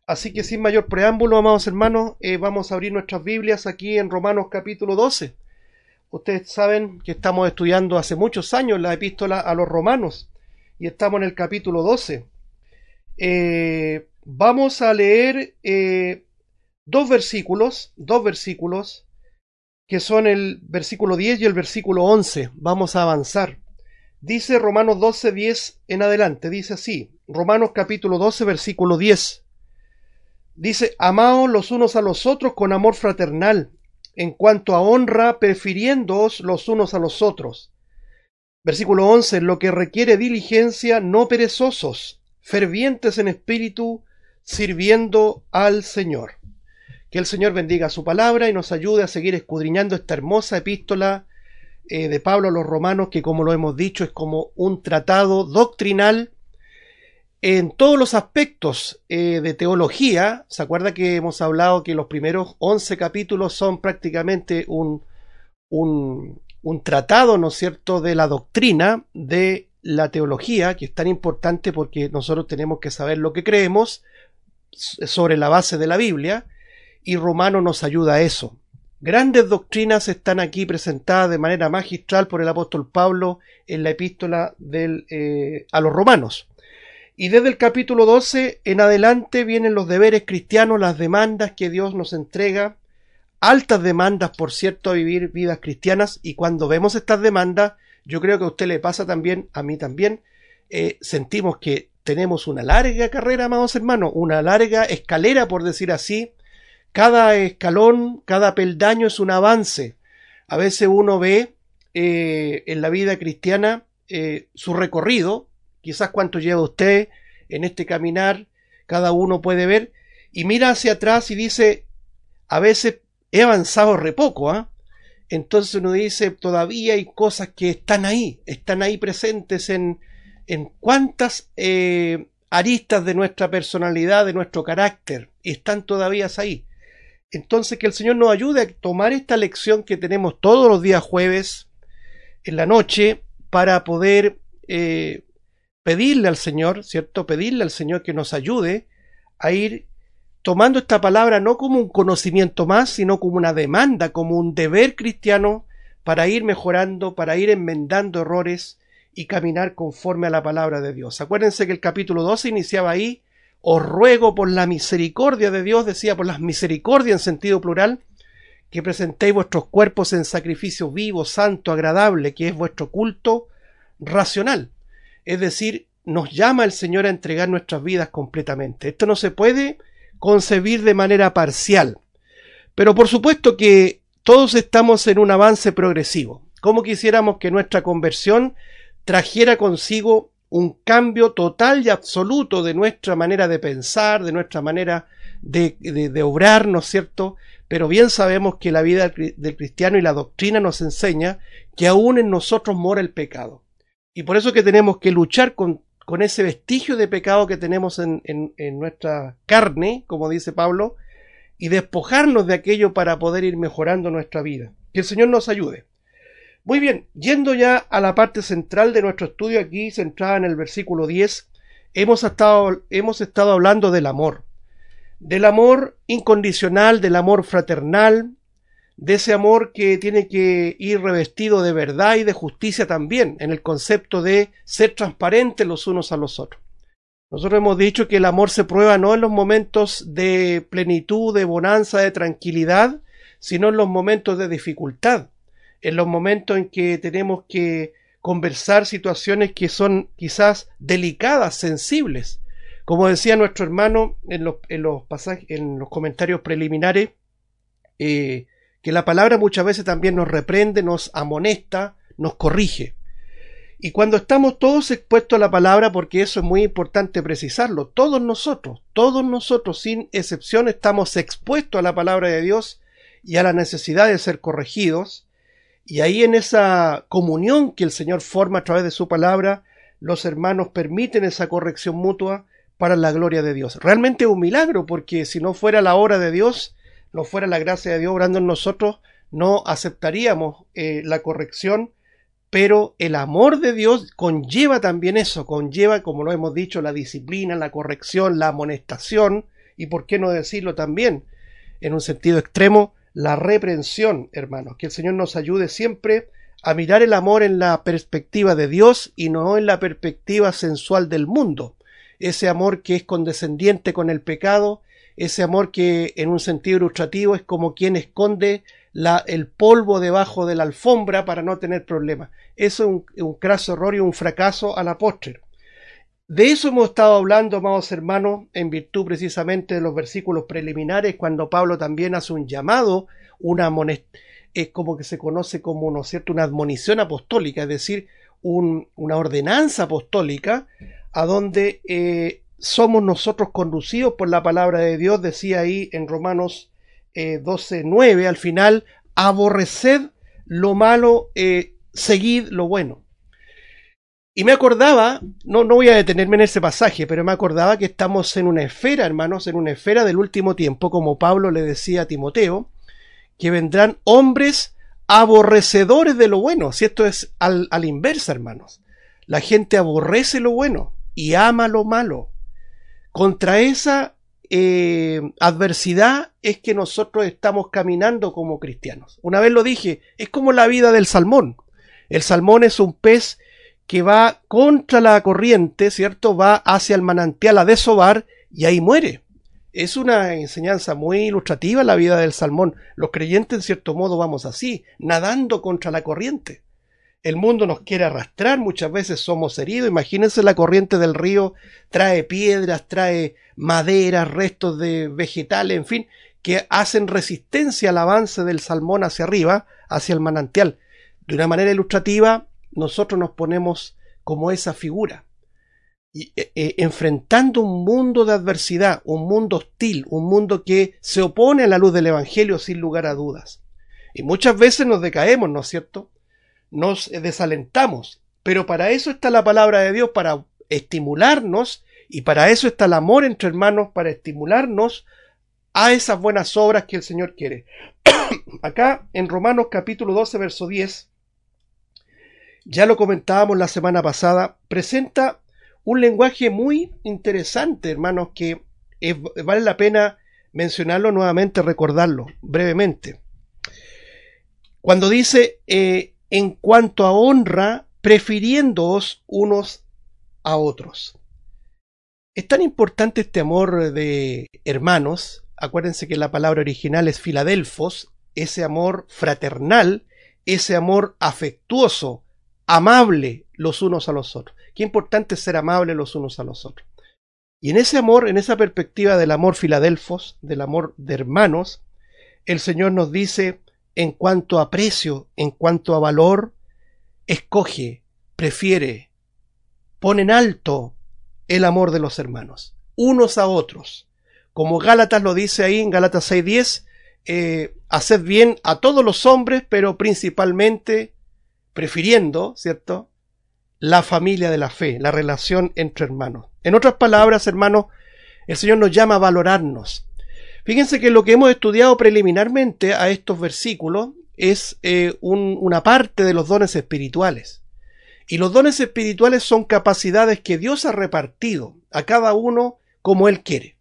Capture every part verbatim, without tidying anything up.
Así que sin mayor preámbulo, amados hermanos, eh, vamos a abrir nuestras Biblias aquí en Romanos capítulo doce. Ustedes saben que estamos estudiando hace muchos años la epístola a los romanos y estamos en el capítulo doce. Eh, vamos a leer eh, dos versículos, dos versículos que son el versículo diez y el versículo once. Vamos a avanzar. Dice Romanos doce, diez en adelante, dice así, Romanos capítulo doce, versículo diez. Dice, amaos los unos a los otros con amor fraternal, en cuanto a honra, prefiriéndoos los unos a los otros. Versículo once, en lo que requiere diligencia, no perezosos, fervientes en espíritu, sirviendo al Señor. Que el Señor bendiga su palabra y nos ayude a seguir escudriñando esta hermosa epístola eh, de Pablo a los romanos, que como lo hemos dicho es como un tratado doctrinal en todos los aspectos eh, de teología. ¿Se acuerda que hemos hablado que los primeros once capítulos son prácticamente un, un, un tratado, ¿no es cierto?, de la doctrina de la teología, que es tan importante porque nosotros tenemos que saber lo que creemos sobre la base de la Biblia, y Romano nos ayuda a eso. Grandes doctrinas están aquí presentadas de manera magistral por el apóstol Pablo en la epístola del, eh, a los romanos. Y desde el capítulo doce en adelante vienen los deberes cristianos, las demandas que Dios nos entrega, altas demandas, por cierto, a vivir vidas cristianas. Y cuando vemos estas demandas, yo creo que a usted le pasa también, a mí también, eh, sentimos que tenemos una larga carrera, amados hermanos, una larga escalera, por decir así. Cada escalón, cada peldaño es un avance. A veces uno ve eh, en la vida cristiana eh, su recorrido, quizás cuánto lleva usted en este caminar, cada uno puede ver, y mira hacia atrás y dice, a veces he avanzado re poco, ¿eh? Entonces uno dice, todavía hay cosas que están ahí, están ahí presentes en, en cuántas eh, aristas de nuestra personalidad, de nuestro carácter, están todavía ahí. Entonces que el Señor nos ayude a tomar esta lección que tenemos todos los días jueves en la noche para poder eh, pedirle al Señor, ¿cierto? Pedirle al Señor que nos ayude a ir tomando esta palabra no como un conocimiento más, sino como una demanda, como un deber cristiano para ir mejorando, para ir enmendando errores y caminar conforme a la palabra de Dios. Acuérdense que el capítulo doce iniciaba ahí, os ruego por la misericordia de Dios, decía por las misericordias en sentido plural, que presentéis vuestros cuerpos en sacrificio vivo, santo, agradable, que es vuestro culto racional. Es decir, nos llama el Señor a entregar nuestras vidas completamente. Esto no se puede concebir de manera parcial. Pero por supuesto que todos estamos en un avance progresivo. Como quisiéramos que nuestra conversión trajera consigo un cambio total y absoluto de nuestra manera de pensar, de nuestra manera de, de, de obrar, ¿no es cierto? Pero bien sabemos que la vida del cristiano y la doctrina nos enseña que aún en nosotros mora el pecado. Y por eso que tenemos que luchar con, con ese vestigio de pecado que tenemos en, en, en nuestra carne, como dice Pablo, y despojarnos de aquello para poder ir mejorando nuestra vida. Que el Señor nos ayude. Muy bien, yendo ya a la parte central de nuestro estudio aquí, centrada en el versículo diez, hemos estado, hemos estado hablando del amor. Del amor incondicional, del amor fraternal, de ese amor que tiene que ir revestido de verdad y de justicia también, en el concepto de ser transparentes los unos a los otros. Nosotros hemos dicho que el amor se prueba no en los momentos de plenitud, de bonanza, de tranquilidad, sino en los momentos de dificultad, en los momentos en que tenemos que conversar situaciones que son quizás delicadas, sensibles. Como decía nuestro hermano en los, en los pasajes, en los comentarios preliminares, eh, que la palabra muchas veces también nos reprende, nos amonesta, nos corrige. Y cuando estamos todos expuestos a la palabra, porque eso es muy importante precisarlo, todos nosotros, todos nosotros sin excepción estamos expuestos a la palabra de Dios y a la necesidad de ser corregidos, y ahí en esa comunión que el Señor forma a través de su palabra, los hermanos permiten esa corrección mutua para la gloria de Dios. Realmente es un milagro, porque si no fuera la obra de Dios, no fuera la gracia de Dios obrando en nosotros, no aceptaríamos eh, la corrección, pero el amor de Dios conlleva también eso, conlleva, como lo hemos dicho, la disciplina, la corrección, la amonestación, y por qué no decirlo también, en un sentido extremo, la reprensión, hermanos. Que el Señor nos ayude siempre a mirar el amor en la perspectiva de Dios y no en la perspectiva sensual del mundo. Ese amor que es condescendiente con el pecado, ese amor que en un sentido ilustrativo es como quien esconde la, el polvo debajo de la alfombra para no tener problemas. Eso es un, un craso error y un fracaso a la postre. De eso hemos estado hablando, amados hermanos, en virtud precisamente de los versículos preliminares, cuando Pablo también hace un llamado, una amonest- es como que se conoce como, ¿no es cierto?, una admonición apostólica, es decir, un, una ordenanza apostólica, a donde eh, somos nosotros conducidos por la palabra de Dios. Decía ahí en Romanos eh, doce nueve, al final, aborreced lo malo, eh, seguid lo bueno. Y me acordaba, no, no voy a detenerme en ese pasaje, pero me acordaba que estamos en una esfera, hermanos, en una esfera del último tiempo, como Pablo le decía a Timoteo, que vendrán hombres aborrecedores de lo bueno. Si esto es al, al inversa, hermanos. La gente aborrece lo bueno y ama lo malo. Contra esa eh, adversidad es que nosotros estamos caminando como cristianos. Una vez lo dije, es como la vida del salmón. El salmón es un pez que va contra la corriente, ¿cierto? Va hacia el manantial a desovar y ahí muere. Es una enseñanza muy ilustrativa la vida del salmón. Los creyentes, en cierto modo, vamos así, nadando contra la corriente. El mundo nos quiere arrastrar, muchas veces somos heridos. Imagínense, la corriente del río trae piedras, trae maderas, restos de vegetales, en fin, que hacen resistencia al avance del salmón hacia arriba, hacia el manantial. De una manera ilustrativa, nosotros nos ponemos como esa figura, y, eh, eh, enfrentando un mundo de adversidad, un mundo hostil, un mundo que se opone a la luz del Evangelio sin lugar a dudas. Y muchas veces nos decaemos, ¿no es cierto? Nos desalentamos, pero para eso está la palabra de Dios, para estimularnos, y para eso está el amor entre hermanos, para estimularnos a esas buenas obras que el Señor quiere. Acá en Romanos capítulo doce, verso diez, ya lo comentábamos la semana pasada, presenta un lenguaje muy interesante, hermanos, que es, vale la pena mencionarlo nuevamente, recordarlo brevemente. Cuando dice, eh, en cuanto a honra, prefiriéndoos unos a otros. Es tan importante este amor de hermanos. Acuérdense que la palabra original es Filadelfos, ese amor fraternal, ese amor afectuoso, amable los unos a los otros. Qué importante es ser amable los unos a los otros. Y en ese amor, en esa perspectiva del amor Filadelfos, del amor de hermanos, el Señor nos dice, en cuanto a precio, en cuanto a valor, escoge, prefiere, pone en alto el amor de los hermanos, unos a otros. Como Gálatas lo dice ahí en Gálatas seis diez, eh, haced bien a todos los hombres, pero principalmente prefiriendo, ¿cierto?, la familia de la fe, la relación entre hermanos. En otras palabras, hermanos, el Señor nos llama a valorarnos. Fíjense que lo que hemos estudiado preliminarmente a estos versículos es eh, un, una parte de los dones espirituales. Y los dones espirituales son capacidades que Dios ha repartido a cada uno como Él quiere.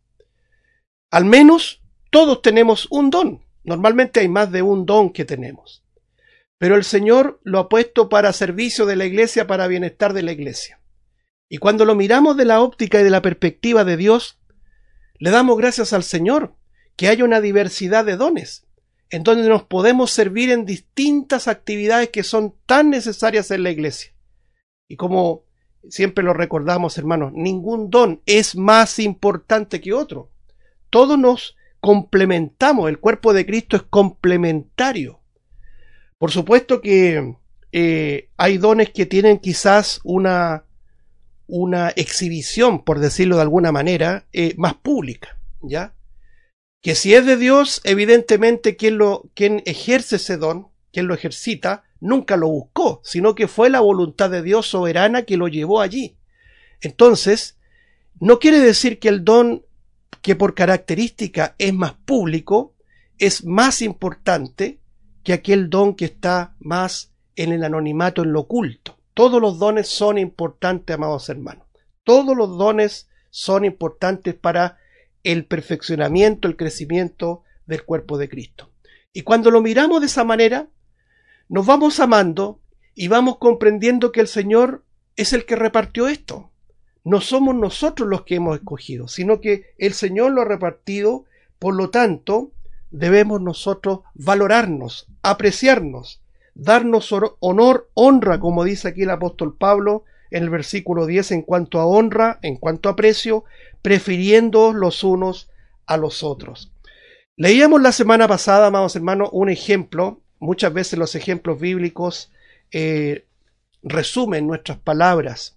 Al menos todos tenemos un don. Normalmente hay más de un don que tenemos. Pero el Señor lo ha puesto para servicio de la iglesia, para bienestar de la iglesia. Y cuando lo miramos de la óptica y de la perspectiva de Dios, le damos gracias al Señor que haya una diversidad de dones, en donde nos podemos servir en distintas actividades que son tan necesarias en la iglesia. Y como siempre lo recordamos, hermanos, ningún don es más importante que otro. Todos nos complementamos, el cuerpo de Cristo es complementario. Por supuesto que eh, hay dones que tienen quizás una, una exhibición, por decirlo de alguna manera, eh, más pública, ¿ya? Que si es de Dios, evidentemente quien, lo, quien ejerce ese don, quien lo ejercita, nunca lo buscó, sino que fue la voluntad de Dios soberana que lo llevó allí. Entonces, no quiere decir que el don que por característica es más público, es más importante que aquel don que está más en el anonimato, en lo oculto. Todos los dones son importantes, amados hermanos. Todos los dones son importantes para el perfeccionamiento, el crecimiento del cuerpo de Cristo. Y cuando lo miramos de esa manera, nos vamos amando y vamos comprendiendo que el Señor es el que repartió esto. No somos nosotros los que hemos escogido, sino que el Señor lo ha repartido. Por lo tanto, debemos nosotros valorarnos, apreciarnos, darnos honor, honra, como dice aquí el apóstol Pablo en el versículo diez, en cuanto a honra, en cuanto a aprecio, prefiriendo los unos a los otros. Leíamos la semana pasada, amados hermanos, un ejemplo. Muchas veces los ejemplos bíblicos eh, resumen nuestras palabras.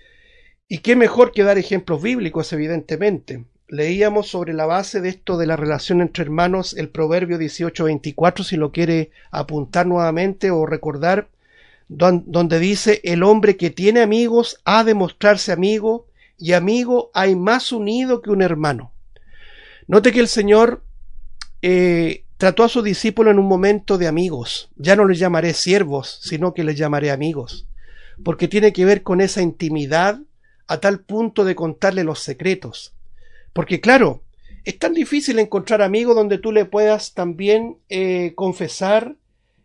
Y qué mejor que dar ejemplos bíblicos, evidentemente. Leíamos sobre la base de esto de la relación entre hermanos el Proverbio dieciocho veinticuatro, si lo quiere apuntar nuevamente o recordar, donde dice: el hombre que tiene amigos ha de mostrarse amigo, y amigo hay más unido que un hermano. Note que el Señor eh, trató a sus discípulos en un momento de amigos. Ya no les llamaré siervos, sino que les llamaré amigos, porque tiene que ver con esa intimidad a tal punto de contarle los secretos. Porque claro, es tan difícil encontrar amigos donde tú le puedas también eh, confesar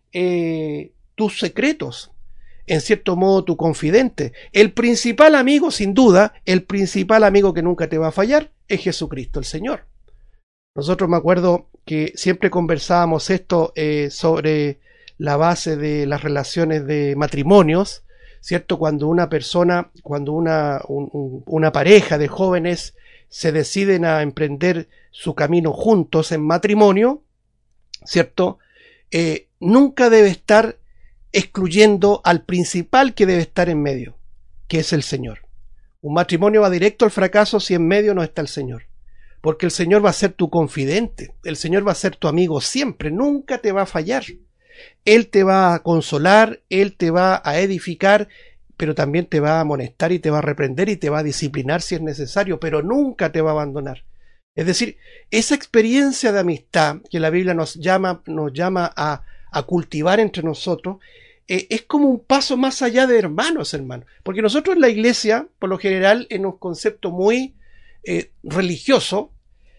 eh, tus secretos, en cierto modo tu confidente. El principal amigo, sin duda, el principal amigo que nunca te va a fallar es Jesucristo el Señor. Nosotros me acuerdo que siempre conversábamos esto eh, sobre la base de las relaciones de matrimonios, ¿cierto? Cuando una persona, cuando una, un, un, una pareja de jóvenes se deciden a emprender su camino juntos en matrimonio, ¿cierto? Eh, nunca debe estar excluyendo al principal que debe estar en medio, que es el Señor. Un matrimonio va directo al fracaso si en medio no está el Señor, porque el Señor va a ser tu confidente, el Señor va a ser tu amigo siempre, nunca te va a fallar. Él te va a consolar, Él te va a edificar, pero también te va a amonestar y te va a reprender y te va a disciplinar si es necesario, pero nunca te va a abandonar. Es decir, esa experiencia de amistad que la Biblia nos llama, nos llama a, a cultivar entre nosotros, eh, es como un paso más allá de hermanos, hermanos. Porque nosotros en la iglesia, por lo general, en un concepto muy eh, religioso,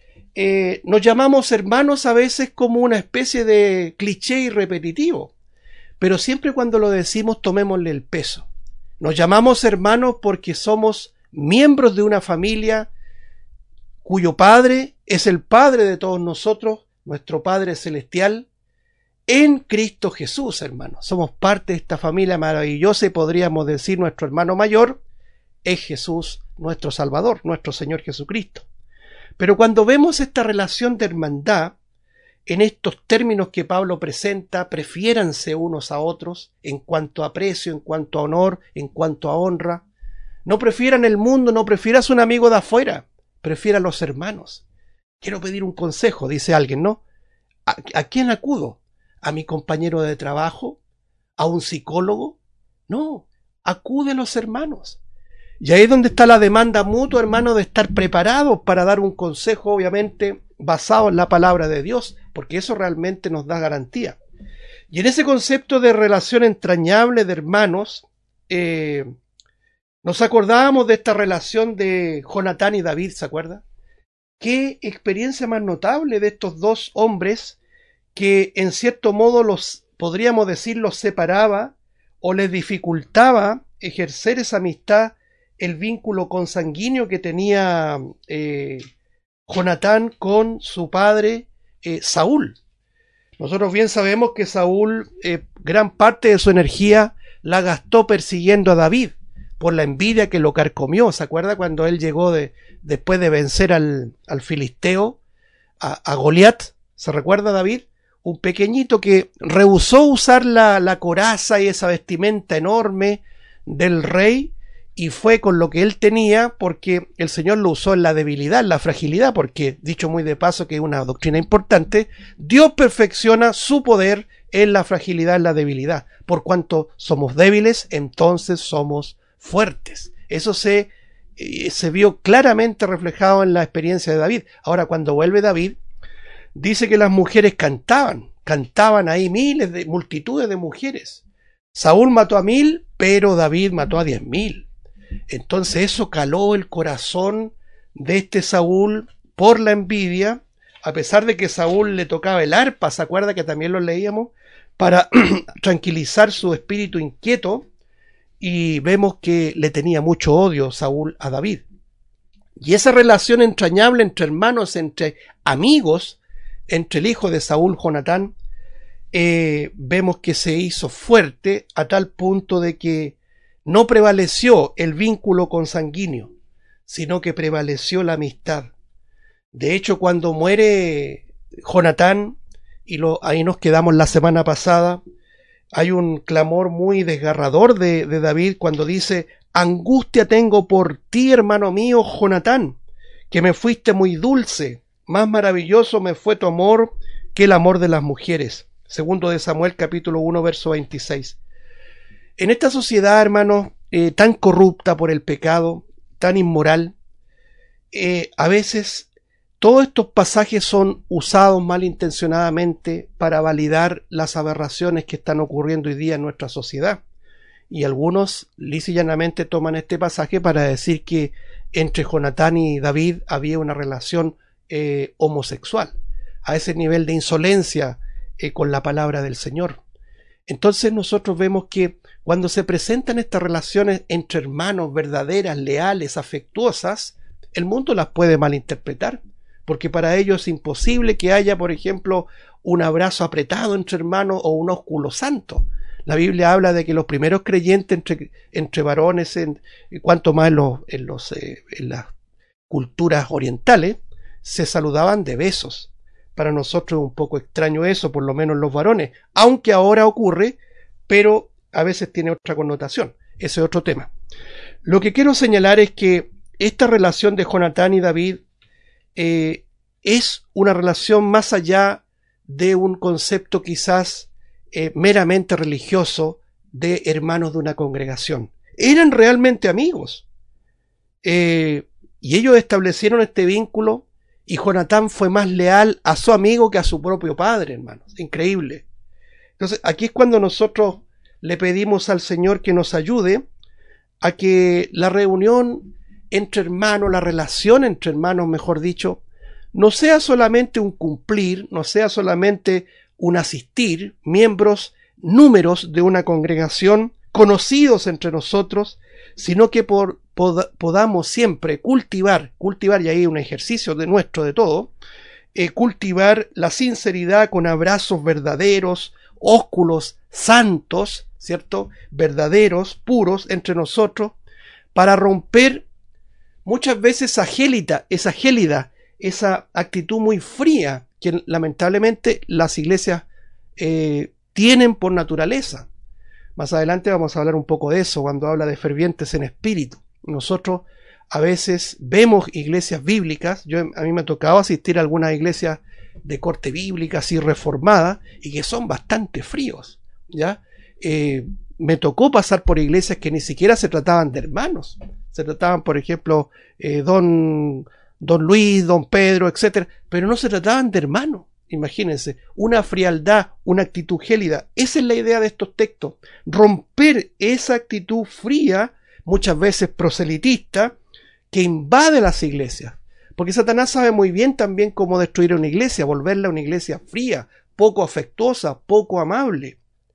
eh, nos llamamos hermanos a veces como una especie de cliché y repetitivo. Pero siempre cuando lo decimos, tomémosle el peso. Nos llamamos hermanos porque somos miembros de una familia cuyo Padre es el Padre de todos nosotros, nuestro Padre celestial, en Cristo Jesús, hermanos. Somos parte de esta familia maravillosa y podríamos decir nuestro hermano mayor es Jesús, nuestro Salvador, nuestro Señor Jesucristo. Pero cuando vemos esta relación de hermandad, en estos términos que Pablo presenta, prefiéranse unos a otros en cuanto a aprecio, en cuanto a honor, en cuanto a honra. No prefieran el mundo, no prefieras un amigo de afuera, prefiera a los hermanos. Quiero pedir un consejo, dice alguien, ¿no? ¿A, ¿A quién acudo? ¿A mi compañero de trabajo? ¿A un psicólogo? No, acude a los hermanos. Y ahí es donde está la demanda mutua, hermano, de estar preparados para dar un consejo, obviamente, basado en la palabra de Dios, porque eso realmente nos da garantía. Y en ese concepto de relación entrañable de hermanos, eh, nos acordábamos de esta relación de Jonatán y David, ¿se acuerda? Qué experiencia más notable de estos dos hombres que en cierto modo los, podríamos decir, los separaba o les dificultaba ejercer esa amistad, el vínculo consanguíneo que tenía eh, Jonatán con su padre eh, Saúl. Nosotros bien sabemos que Saúl eh, gran parte de su energía la gastó persiguiendo a David por la envidia que lo carcomió. ¿Se acuerda cuando él llegó de, después de vencer al, al filisteo, a, a Goliat? ¿Se recuerda, David? Un pequeñito que rehusó usar la, la coraza y esa vestimenta enorme del rey, y fue con lo que él tenía, porque el Señor lo usó en la debilidad, en la fragilidad, porque, dicho muy de paso, que es una doctrina importante, Dios perfecciona su poder en la fragilidad, en la debilidad. Por cuanto somos débiles, entonces somos fuertes. Eso se, eh, se vio claramente reflejado en la experiencia de David. Ahora, cuando vuelve David, dice que las mujeres cantaban, cantaban ahí miles de, multitudes de mujeres. Saúl mató a mil, pero David mató a diez mil. Entonces eso caló el corazón de este Saúl por la envidia, a pesar de que Saúl le tocaba el arpa, ¿se acuerda que también lo leíamos? Para tranquilizar su espíritu inquieto, y vemos que le tenía mucho odio Saúl a David. Y esa relación entrañable entre hermanos, entre amigos, entre el hijo de Saúl, Jonatán, eh, vemos que se hizo fuerte a tal punto de que no prevaleció el vínculo consanguíneo, sino que prevaleció la amistad. De hecho, cuando muere Jonatán, y lo, ahí nos quedamos la semana pasada, hay un clamor muy desgarrador de, de David cuando dice: angustia tengo por ti, hermano mío, Jonatán, que me fuiste muy dulce, más maravilloso me fue tu amor que el amor de las mujeres. Segundo de Samuel, capítulo uno, verso veintiséis. En esta sociedad, hermanos, eh, tan corrupta por el pecado, tan inmoral, eh, a veces todos estos pasajes son usados malintencionadamente para validar las aberraciones que están ocurriendo hoy día en nuestra sociedad. Y algunos lisa y llanamente toman este pasaje para decir que entre Jonatán y David había una relación eh, homosexual, a ese nivel de insolencia eh, con la palabra del Señor. Entonces nosotros vemos que cuando se presentan estas relaciones entre hermanos verdaderas, leales, afectuosas, el mundo las puede malinterpretar, porque para ellos es imposible que haya, por ejemplo, un abrazo apretado entre hermanos o un ósculo santo. La Biblia habla de que los primeros creyentes entre, entre varones, en, cuanto más en, los, en, los, eh, en las culturas orientales, se saludaban de besos. Para nosotros es un poco extraño eso, por lo menos los varones, aunque ahora ocurre, pero a veces tiene otra connotación. Ese es otro tema. Lo que quiero señalar es que esta relación de Jonatán y David eh, es una relación más allá de un concepto quizás eh, meramente religioso de hermanos de una congregación. Eran realmente amigos. Eh, y ellos establecieron este vínculo, y Jonatán fue más leal a su amigo que a su propio padre, hermanos. Increíble. Entonces, aquí es cuando nosotros le pedimos al Señor que nos ayude a que la reunión entre hermanos, la relación entre hermanos, mejor dicho, no sea solamente un cumplir, no sea solamente un asistir, miembros, números de una congregación, conocidos entre nosotros, sino que por, pod, podamos siempre cultivar, cultivar, y ahí un ejercicio de nuestro de todo, eh, cultivar la sinceridad con abrazos verdaderos, ósculos santos, ¿cierto? Verdaderos, puros entre nosotros, para romper muchas veces esa gélida, esa gélida, esa actitud muy fría que lamentablemente las iglesias eh, tienen por naturaleza. Más adelante vamos a hablar un poco de eso cuando habla de fervientes en espíritu. Nosotros a veces vemos iglesias bíblicas, yo, a mí me ha tocado asistir a algunas iglesias de corte bíblica, así reformadas, y que son bastante fríos, ¿ya? Eh, me tocó pasar por iglesias que ni siquiera se trataban de hermanos, se trataban, por ejemplo, eh, don, don Luis, don Pedro, etcétera, pero no se trataban de hermanos. Imagínense, una frialdad, una actitud gélida. Esa es la idea de estos textos, romper esa actitud fría, muchas veces proselitista, que invade las iglesias. Porque Satanás sabe muy bien también cómo destruir una iglesia, volverla una iglesia fría, poco afectuosa, poco amable.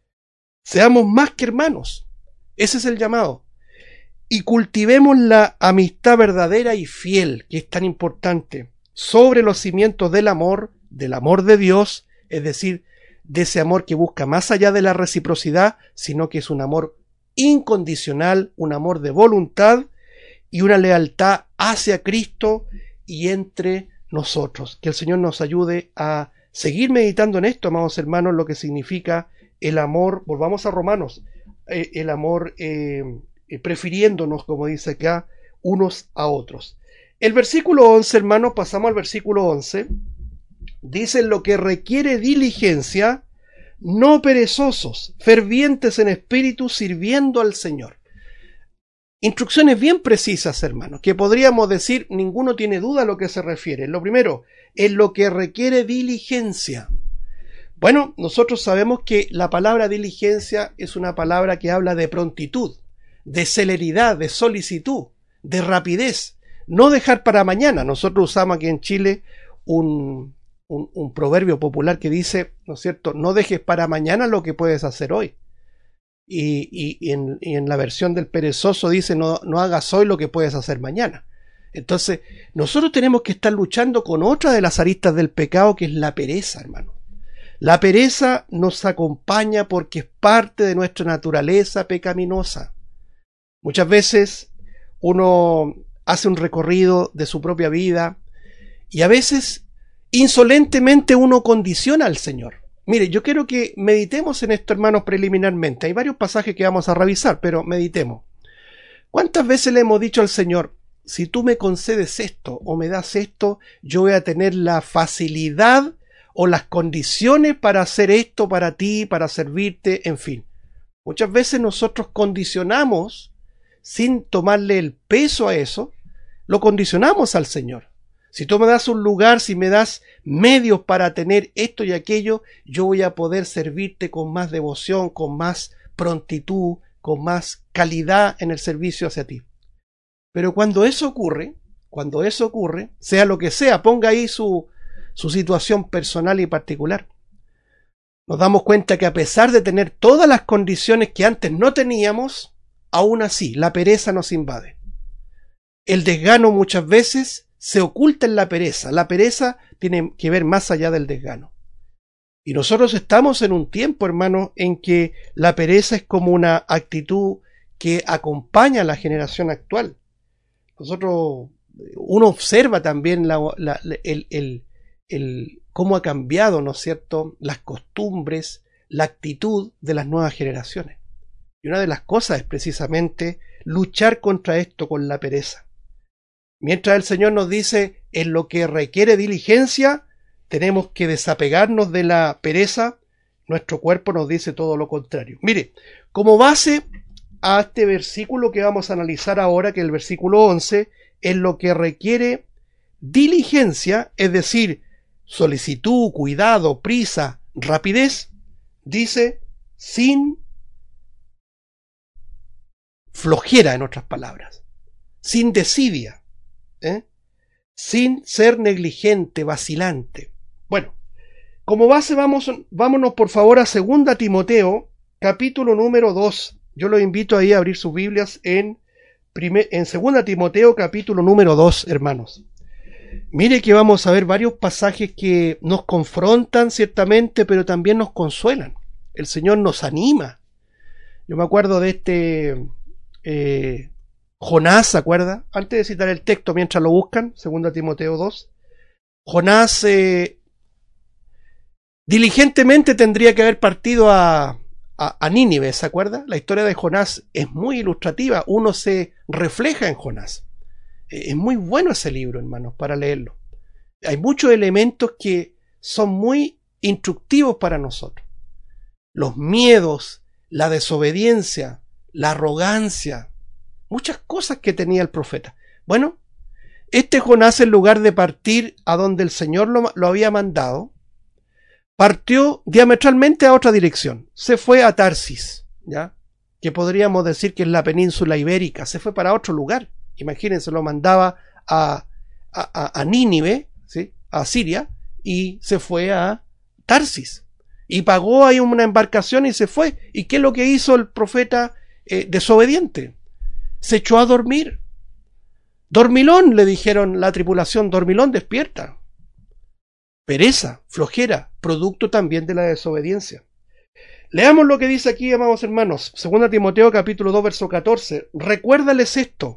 Seamos más que hermanos. Ese es el llamado. Y cultivemos la amistad verdadera y fiel, que es tan importante, sobre los cimientos del amor, del amor de Dios, es decir, de ese amor que busca más allá de la reciprocidad, sino que es un amor incondicional, un amor de voluntad y una lealtad hacia Cristo y entre nosotros. Que el Señor nos ayude a seguir meditando en esto, amados hermanos, lo que significa el amor. Volvamos a Romanos, eh, el amor eh, prefiriéndonos, como dice acá, unos a otros. El versículo once, hermanos, pasamos al versículo once. Dice: lo que requiere diligencia, no perezosos, fervientes en espíritu, sirviendo al Señor. Instrucciones bien precisas, hermanos, que podríamos decir, ninguno tiene duda a lo que se refiere. Lo primero, en lo que requiere diligencia. Bueno, nosotros sabemos que la palabra diligencia es una palabra que habla de prontitud, de celeridad, de solicitud, de rapidez, no dejar para mañana. Nosotros usamos aquí en Chile un, un, un proverbio popular que dice, ¿no es cierto?, no dejes para mañana lo que puedes hacer hoy. Y, y, y, en, y en la versión del perezoso dice, no, no hagas hoy lo que puedes hacer mañana. Entonces, nosotros tenemos que estar luchando con otra de las aristas del pecado, que es la pereza, hermano. La pereza nos acompaña porque es parte de nuestra naturaleza pecaminosa. Muchas veces uno hace un recorrido de su propia vida y a veces insolentemente uno condiciona al Señor. Mire, yo quiero que meditemos en esto, hermanos, preliminarmente. Hay varios pasajes que vamos a revisar, pero meditemos. ¿Cuántas veces le hemos dicho al Señor, si tú me concedes esto o me das esto, yo voy a tener la facilidad o las condiciones para hacer esto para ti, para servirte, en fin? Muchas veces nosotros condicionamos, sin tomarle el peso a eso, lo condicionamos al Señor. Si tú me das un lugar, si me das medios para tener esto y aquello, yo voy a poder servirte con más devoción, con más prontitud, con más calidad en el servicio hacia ti. Pero cuando eso ocurre, cuando eso ocurre, sea lo que sea, ponga ahí su, su situación personal y particular, nos damos cuenta que a pesar de tener todas las condiciones que antes no teníamos, aún así la pereza nos invade. El desgano muchas veces se oculta en la pereza. La pereza tiene que ver más allá del desgano. Y nosotros estamos en un tiempo, hermano, en que la pereza es como una actitud que acompaña a la generación actual. Nosotros, uno observa también la, la, el, el, el, cómo ha cambiado, ¿no es cierto?, las costumbres, la actitud de las nuevas generaciones. Y una de las cosas es precisamente luchar contra esto con la pereza. Mientras el Señor nos dice, en lo que requiere diligencia, tenemos que desapegarnos de la pereza, nuestro cuerpo nos dice todo lo contrario. Mire, como base a este versículo que vamos a analizar ahora, que es el versículo once, en lo que requiere diligencia, es decir, solicitud, cuidado, prisa, rapidez, dice, sin flojera, en otras palabras, sin desidia, ¿eh? sin ser negligente, vacilante. Bueno, como base vamos, vámonos por favor a segunda Timoteo, capítulo número dos. Yo los invito ahí a abrir sus Biblias en, primer, en segunda Timoteo, capítulo número dos, hermanos. Mire que vamos a ver varios pasajes que nos confrontan ciertamente, pero también nos consuelan. El Señor nos anima. Yo me acuerdo de este eh, Jonás, ¿se acuerda? Antes de citar el texto, mientras lo buscan, segunda Timoteo dos, Jonás eh, diligentemente tendría que haber partido a, a, a Nínive, ¿se acuerda? La historia de Jonás es muy ilustrativa, uno se refleja en Jonás. Es muy bueno ese libro, hermanos, para leerlo. Hay muchos elementos que son muy instructivos para nosotros. Los miedos, la desobediencia, la arrogancia, muchas cosas que tenía el profeta. Bueno, este Jonás, en lugar de partir a donde el Señor lo, lo había mandado, partió diametralmente a otra dirección. Se fue a Tarsis, ¿ya?, que podríamos decir que es la península ibérica. Se fue para otro lugar. Imagínense, lo mandaba a, a, a Nínive, ¿sí?, a Siria, y se fue a Tarsis. Y pagó ahí una embarcación y se fue. ¿Y qué es lo que hizo el profeta eh, desobediente? Se echó a dormir. Dormilón, le dijeron la tripulación, dormilón, despierta. Pereza, flojera, producto también de la desobediencia. Leamos lo que dice aquí, amados hermanos. segunda Timoteo capítulo dos, verso catorce. Recuérdales esto,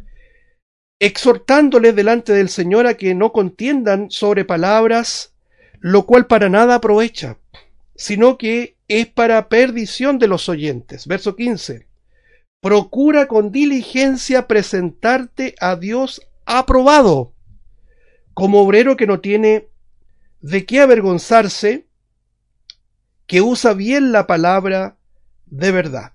exhortándoles delante del Señor a que no contiendan sobre palabras, lo cual para nada aprovecha, sino que es para perdición de los oyentes. Verso quince. Procura con diligencia presentarte a Dios aprobado, como obrero que no tiene de qué avergonzarse, que usa bien la palabra de verdad.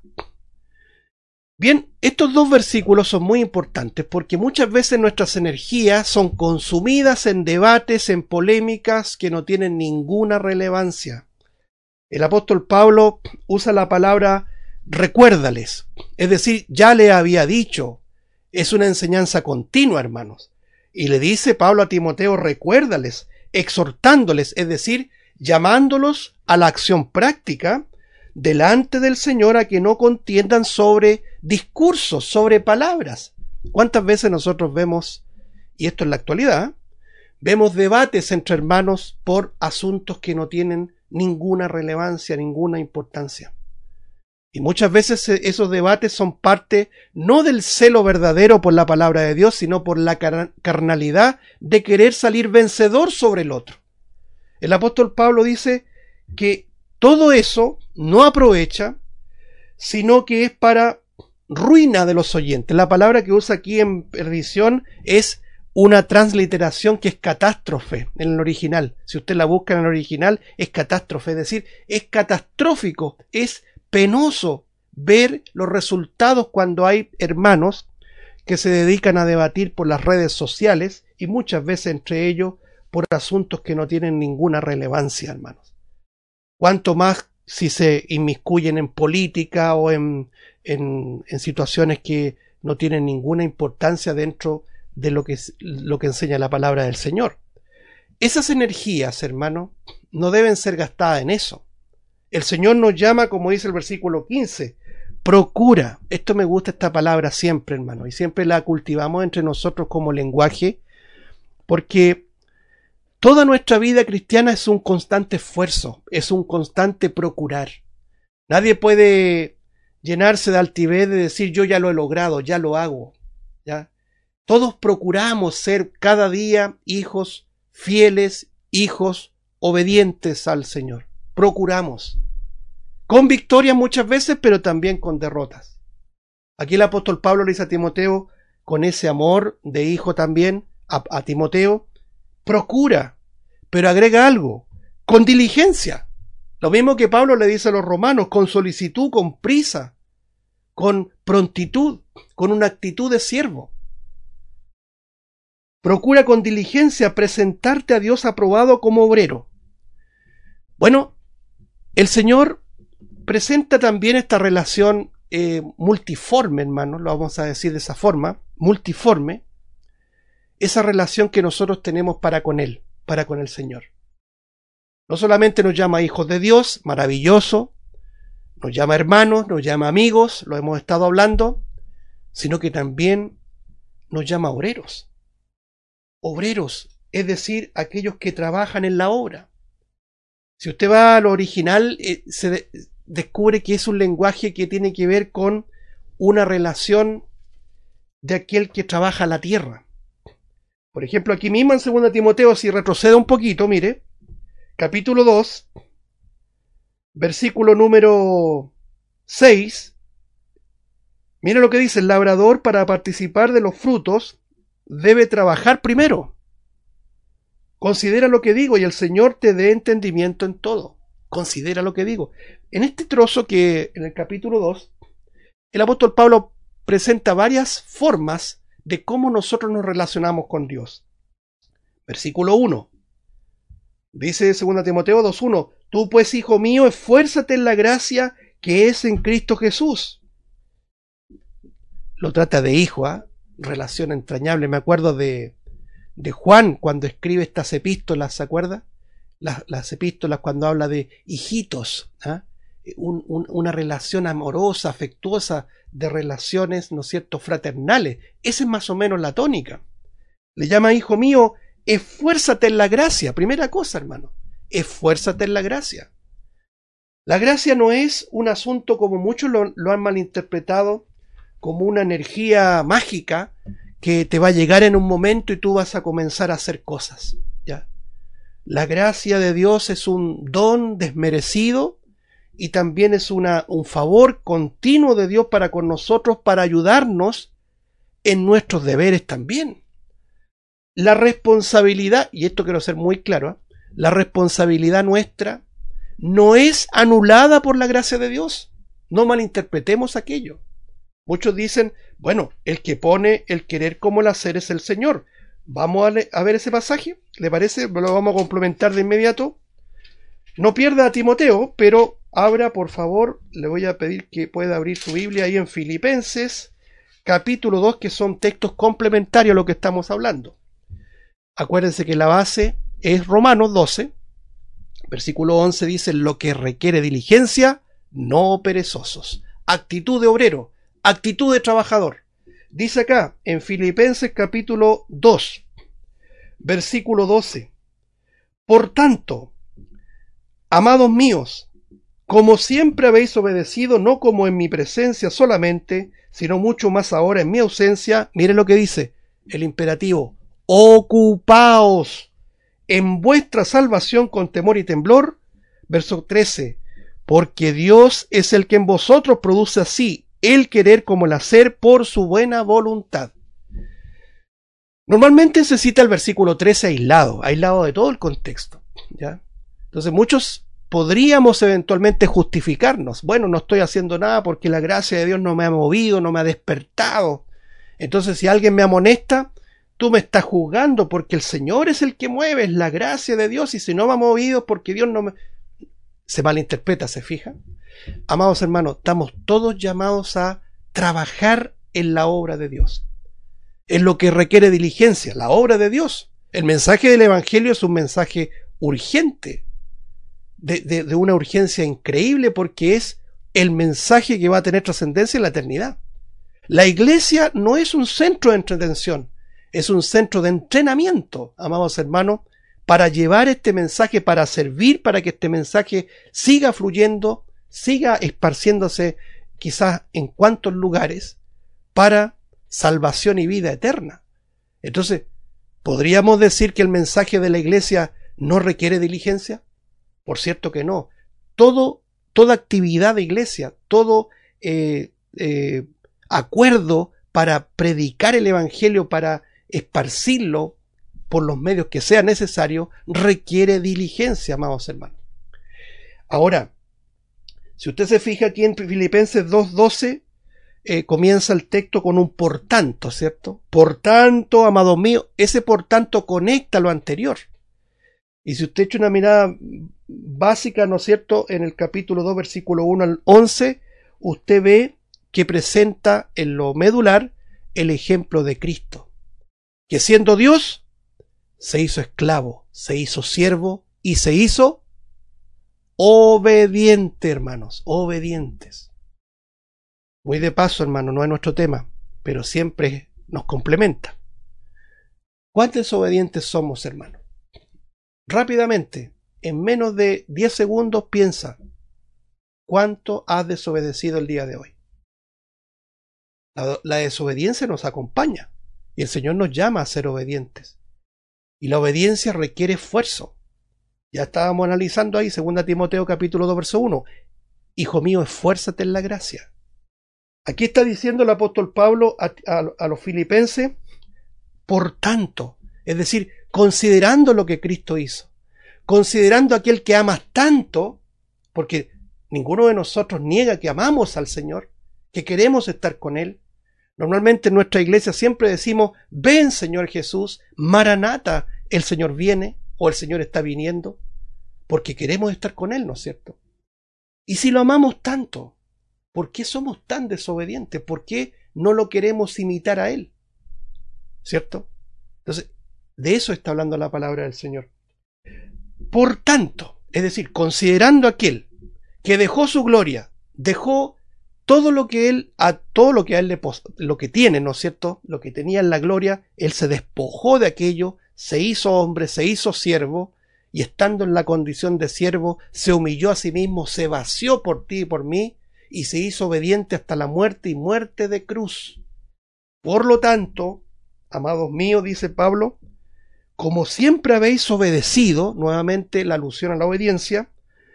Bien, estos dos versículos son muy importantes porque muchas veces nuestras energías son consumidas en debates, en polémicas que no tienen ninguna relevancia. El apóstol Pablo usa la palabra recuérdales, es decir, ya le había dicho, Es una enseñanza continua, hermanos. Y le dice Pablo a Timoteo, recuérdales, exhortándoles, es decir, llamándolos a la acción práctica delante del Señor, a que no contiendan sobre discursos, sobre palabras. ¿Cuántas veces nosotros vemos, y esto en la actualidad, vemos debates entre hermanos por asuntos que no tienen ninguna relevancia, ninguna importancia? Y muchas veces esos debates son parte no del celo verdadero por la palabra de Dios, sino por la carnalidad de querer salir vencedor sobre el otro. El apóstol Pablo dice que todo eso no aprovecha, sino que es para ruina de los oyentes. La palabra que usa aquí en perdición es una transliteración que es catástrofe en el original. Si usted la busca en el original, es catástrofe, es decir, es catastrófico, es penoso ver los resultados cuando hay hermanos que se dedican a debatir por las redes sociales, y muchas veces entre ellos por asuntos que no tienen ninguna relevancia, hermanos. Cuanto más si se inmiscuyen en política o en, en, en situaciones que no tienen ninguna importancia dentro de lo que, lo que enseña la palabra del Señor. Esas energías, hermanos, no deben ser gastadas en eso. El Señor nos llama, como dice el versículo quince, procura. Esto me gusta, esta palabra siempre, hermano, y siempre la cultivamos entre nosotros como lenguaje, porque toda nuestra vida cristiana es un constante esfuerzo, es un constante procurar. Nadie puede llenarse de altivez de decir yo ya lo he logrado, ya lo hago. ¿Ya? Todos procuramos ser cada día hijos fieles, hijos obedientes al Señor. Procuramos. Con victorias muchas veces, pero también con derrotas. Aquí el apóstol Pablo le dice a Timoteo, con ese amor de hijo también, a, a Timoteo, procura, pero agrega algo, con diligencia. Lo mismo que Pablo le dice a los romanos, con solicitud, con prisa, con prontitud, con una actitud de siervo. Procura con diligencia presentarte a Dios aprobado como obrero. Bueno, el Señor presenta también esta relación eh, multiforme, hermanos, lo vamos a decir de esa forma, multiforme, esa relación que nosotros tenemos para con Él, para con el Señor. No solamente nos llama hijos de Dios, maravilloso, nos llama hermanos, nos llama amigos, lo hemos estado hablando, sino que también nos llama obreros. Obreros, es decir, aquellos que trabajan en la obra. Si usted va a lo original, eh, se de- descubre que es un lenguaje que tiene que ver con una relación de aquel que trabaja la tierra. Por ejemplo, aquí mismo en segunda Timoteo, si retrocede un poquito, mire, capítulo dos, versículo número seis, mire lo que dice: el labrador, para participar de los frutos, debe trabajar primero. Considera lo que digo y el Señor te dé entendimiento en todo. Considera lo que digo. En este trozo que en el capítulo dos, el apóstol Pablo presenta varias formas de cómo nosotros nos relacionamos con Dios. Versículo uno. Dice segunda Timoteo dos uno, tú pues, hijo mío, esfuérzate en la gracia que es en Cristo Jesús. Lo trata de hijo, ¿eh? Relación entrañable. Me acuerdo de, de Juan cuando escribe estas epístolas, ¿se acuerda? Las, las epístolas cuando habla de hijitos, ¿eh? Un, un, una relación amorosa, afectuosa, de relaciones, ¿no es cierto?, fraternales. Esa es más o menos la tónica. Le llama hijo mío, esfuérzate en la gracia. Primera cosa, hermano, esfuérzate en la gracia. La gracia no es un asunto, como muchos lo, lo han malinterpretado, como una energía mágica que te va a llegar en un momento y tú vas a comenzar a hacer cosas. ¿Ya? La gracia de Dios es un don desmerecido y también es una, un favor continuo de Dios para con nosotros, para ayudarnos en nuestros deberes también. La responsabilidad, y esto quiero ser muy claro, ¿eh? La responsabilidad nuestra no es anulada por la gracia de Dios. No malinterpretemos aquello. Muchos dicen, bueno, el que pone el querer como el hacer es el Señor. Vamos a, le- a ver ese pasaje, ¿le parece? Lo vamos a complementar de inmediato. No pierda a Timoteo, pero abra, por favor, le voy a pedir que pueda abrir su Biblia ahí en Filipenses, capítulo dos, que son textos complementarios a lo que estamos hablando. Acuérdense que la base es Romanos doce, versículo once dice: lo que requiere diligencia, no perezosos. Actitud de obrero, actitud de trabajador. Dice acá en Filipenses capítulo dos, versículo doce: por tanto, amados míos, como siempre habéis obedecido, no como en mi presencia solamente, sino mucho más ahora en mi ausencia, miren lo que dice el imperativo: ocupaos en vuestra salvación con temor y temblor. Verso trece: porque Dios es el que en vosotros produce así el querer como el hacer por su buena voluntad. Normalmente se cita el versículo trece aislado, aislado de todo el contexto, ¿ya? Entonces muchos podríamos eventualmente justificarnos. Bueno, no estoy haciendo nada porque la gracia de Dios no me ha movido, no me ha despertado. Entonces, si alguien me amonesta, tú me estás juzgando porque el Señor es el que mueve, es la gracia de Dios, y si no me ha movido es porque Dios no me... Se malinterpreta, ¿se fija? Amados hermanos, estamos todos llamados a trabajar en la obra de Dios. Es lo que requiere diligencia, la obra de Dios. El mensaje del Evangelio es un mensaje urgente, de, de, de una urgencia increíble, porque es el mensaje que va a tener trascendencia en la eternidad. La iglesia no es un centro de entretención, es un centro de entrenamiento, amados hermanos, para llevar este mensaje, para servir, para que este mensaje siga fluyendo, siga esparciéndose quizás en cuantos lugares, para salvación y vida eterna. Entonces, ¿podríamos decir que el mensaje de la iglesia no requiere diligencia? Por cierto que no. Todo, toda actividad de iglesia, todo eh, eh, acuerdo para predicar el evangelio, para esparcirlo por los medios que sea necesario, requiere diligencia, amados hermanos. Ahora, si usted se fija aquí en Filipenses dos doce, eh, comienza el texto con un por tanto, ¿cierto? Por tanto, amados míos, ese por tanto conecta lo anterior. Y si usted echa una mirada básica, ¿no es cierto?, en el capítulo dos, versículo uno al once, usted ve que presenta en lo medular el ejemplo de Cristo, que siendo Dios, se hizo esclavo, se hizo siervo y se hizo obediente, hermanos, obedientes. Muy de paso, hermano, no es nuestro tema, pero siempre nos complementa. ¿Cuántos desobedientes somos, hermano? Rápidamente, en menos de diez segundos, piensa, ¿cuánto has desobedecido el día de hoy? La, la desobediencia nos acompaña y el Señor nos llama a ser obedientes. Y la obediencia requiere esfuerzo. Ya estábamos analizando ahí, segunda Timoteo capítulo dos, verso uno. Hijo mío, esfuérzate en la gracia. Aquí está diciendo el apóstol Pablo a, a, a los filipenses, por tanto, es decir, considerando lo que Cristo hizo, considerando aquel que amas tanto, porque ninguno de nosotros niega que amamos al Señor, que queremos estar con Él. Normalmente en nuestra iglesia siempre decimos, ven Señor Jesús, Maranata, el Señor viene o el Señor está viniendo, porque queremos estar con Él, ¿no es cierto? Y si lo amamos tanto, ¿por qué somos tan desobedientes? ¿Por qué no lo queremos imitar a Él? ¿Cierto? Entonces, de eso está hablando la palabra del Señor. Por tanto, es decir, considerando aquel que dejó su gloria, dejó todo lo que él, a todo lo que a él le lo que tiene, ¿no es cierto? Lo que tenía en la gloria, él se despojó de aquello, se hizo hombre, se hizo siervo, y estando en la condición de siervo, se humilló a sí mismo, se vació por ti y por mí, y se hizo obediente hasta la muerte y muerte de cruz. Por lo tanto, amados míos, dice Pablo, como siempre habéis obedecido, nuevamente la alusión a la obediencia,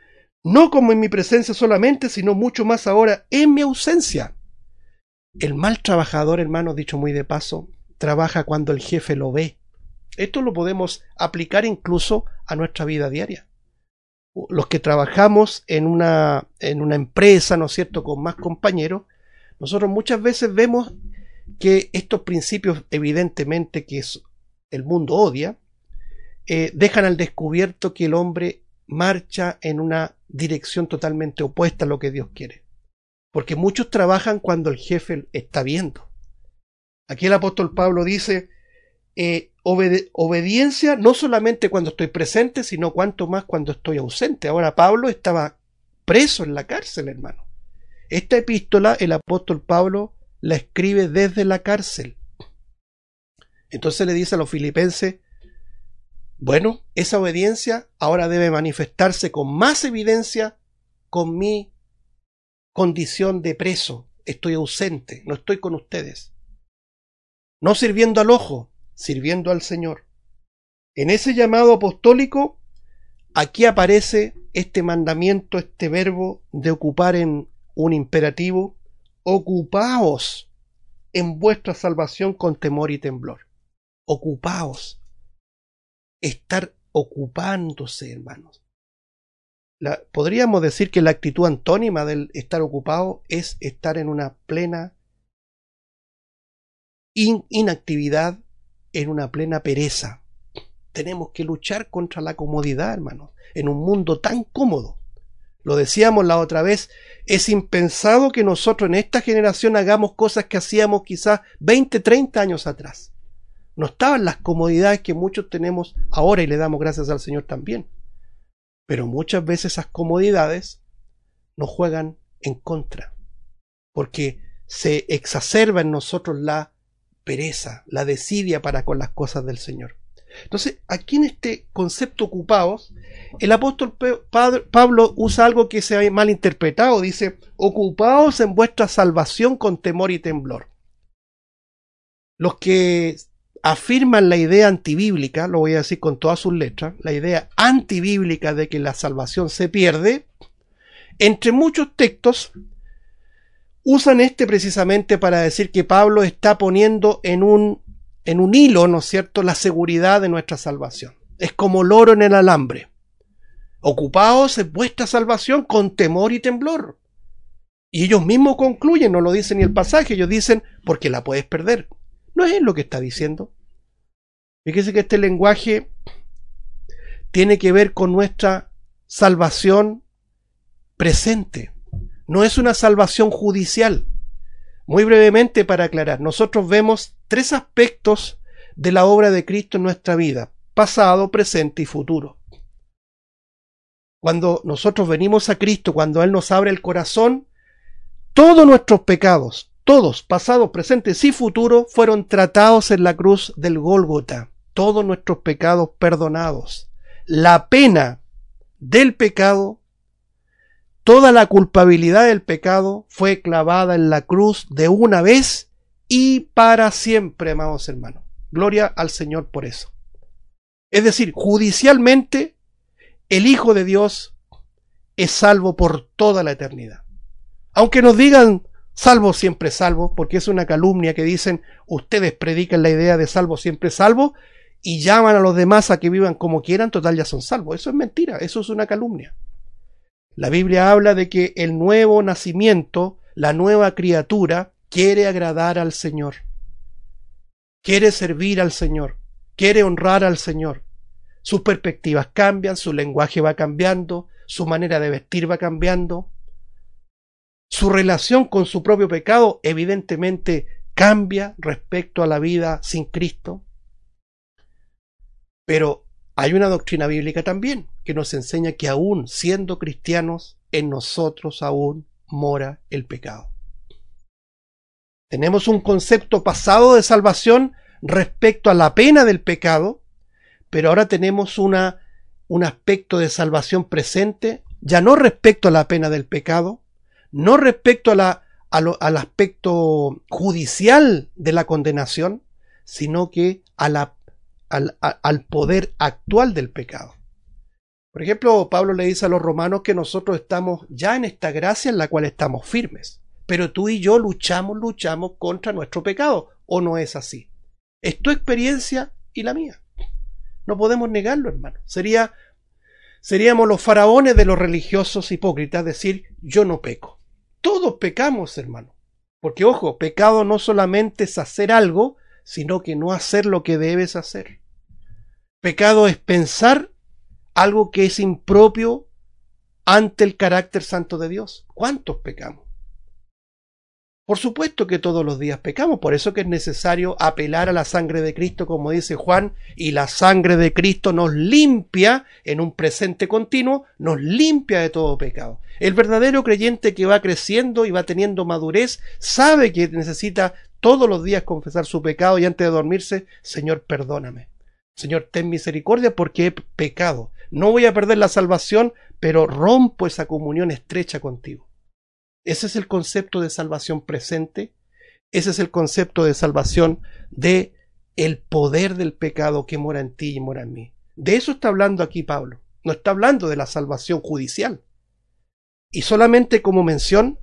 no como en mi presencia solamente, sino mucho más ahora en mi ausencia. El mal trabajador, hermanos, dicho muy de paso, trabaja cuando el jefe lo ve. Esto lo podemos aplicar incluso a nuestra vida diaria. Los que trabajamos en una, en una empresa, ¿no es cierto?, con más compañeros, nosotros muchas veces vemos que estos principios, evidentemente, que es, el mundo odia, eh, dejan al descubierto que el hombre marcha en una dirección totalmente opuesta a lo que Dios quiere. Porque muchos trabajan cuando el jefe está viendo. Aquí el apóstol Pablo dice, eh, obede- obediencia no solamente cuando estoy presente, sino cuanto más cuando estoy ausente. Ahora Pablo estaba preso en la cárcel, hermano. Esta epístola el apóstol Pablo la escribe desde la cárcel. Entonces le dice a los filipenses, bueno, esa obediencia ahora debe manifestarse con más evidencia con mi condición de preso. Estoy ausente, no estoy con ustedes. No sirviendo al ojo, sirviendo al Señor. En ese llamado apostólico, aquí aparece este mandamiento, este verbo de ocupar en un imperativo. Ocupaos en vuestra salvación con temor y temblor. Ocupaos. Estar ocupándose, hermanos. La, podríamos decir que la actitud antónima del estar ocupado es estar en una plena in, inactividad, en una plena pereza. Tenemos que luchar contra la comodidad, hermanos, en un mundo tan cómodo. Lo decíamos la otra vez, es impensado que nosotros en esta generación hagamos cosas que hacíamos quizás veinte, treinta años atrás. No estaban las comodidades que muchos tenemos ahora y le damos gracias al Señor también. Pero muchas veces esas comodidades nos juegan en contra, porque se exacerba en nosotros la pereza, la desidia para con las cosas del Señor. Entonces, aquí en este concepto ocupados, el apóstol Pablo usa algo que se ha malinterpretado. Dice, ocupaos en vuestra salvación con temor y temblor. Los que afirman la idea antibíblica, lo voy a decir con todas sus letras, la idea antibíblica de que la salvación se pierde, entre muchos textos, usan este precisamente para decir que Pablo está poniendo en un, en un hilo, ¿no es cierto?, la seguridad de nuestra salvación. Es como loro en el alambre. Ocupaos en vuestra salvación con temor y temblor. Y ellos mismos concluyen, no lo dicen ni el pasaje, ellos dicen, porque la puedes perder. No es lo que está diciendo. Fíjese que este lenguaje tiene que ver con nuestra salvación presente. No es una salvación judicial. Muy brevemente para aclarar, nosotros vemos tres aspectos de la obra de Cristo en nuestra vida: pasado, presente y futuro. Cuando nosotros venimos a Cristo, cuando Él nos abre el corazón, todos nuestros pecados, todos, pasados, presentes y futuros, fueron tratados en la cruz del Gólgota. Todos nuestros pecados perdonados. La pena del pecado, toda la culpabilidad del pecado fue clavada en la cruz de una vez y para siempre, amados hermanos. Gloria al Señor por eso. Es decir, judicialmente, el Hijo de Dios es salvo por toda la eternidad. Aunque nos digan salvo siempre salvo, porque es una calumnia que dicen, ustedes predican la idea de salvo siempre salvo y llaman a los demás a que vivan como quieran, total ya son salvos. Eso es mentira, eso es una calumnia. La Biblia habla de que el nuevo nacimiento, la nueva criatura, quiere agradar al Señor, quiere servir al Señor, quiere honrar al Señor. Sus perspectivas cambian, su lenguaje va cambiando, su manera de vestir va cambiando. Su relación con su propio pecado evidentemente cambia respecto a la vida sin Cristo. Pero hay una doctrina bíblica también que nos enseña que aún siendo cristianos, en nosotros aún mora el pecado. Tenemos un concepto pasado de salvación respecto a la pena del pecado, pero ahora tenemos una, un aspecto de salvación presente, ya no respecto a la pena del pecado, no respecto a la, a lo, al aspecto judicial de la condenación, sino que a la, al, a, al poder actual del pecado. Por ejemplo, Pablo le dice a los romanos que nosotros estamos ya en esta gracia en la cual estamos firmes, pero tú y yo luchamos, luchamos contra nuestro pecado, ¿o no es así? Es tu experiencia y la mía. No podemos negarlo, hermano. Sería, seríamos los faraones de los religiosos hipócritas decir, yo no peco. Todos pecamos, hermano. Porque, ojo, pecado no solamente es hacer algo, sino que no hacer lo que debes hacer. Pecado es pensar algo que es impropio ante el carácter santo de Dios. ¿Cuántos pecamos? Por supuesto que todos los días pecamos, por eso que es necesario apelar a la sangre de Cristo, como dice Juan, y la sangre de Cristo nos limpia en un presente continuo, nos limpia de todo pecado. El verdadero creyente que va creciendo y va teniendo madurez, sabe que necesita todos los días confesar su pecado y antes de dormirse, Señor, perdóname. Señor, ten misericordia porque he pecado. No voy a perder la salvación, pero rompo esa comunión estrecha contigo. Ese es el concepto de salvación presente, ese es el concepto de salvación de el poder del pecado que mora en ti y mora en mí. De eso está hablando aquí Pablo, no está hablando de la salvación judicial. Y solamente como mención,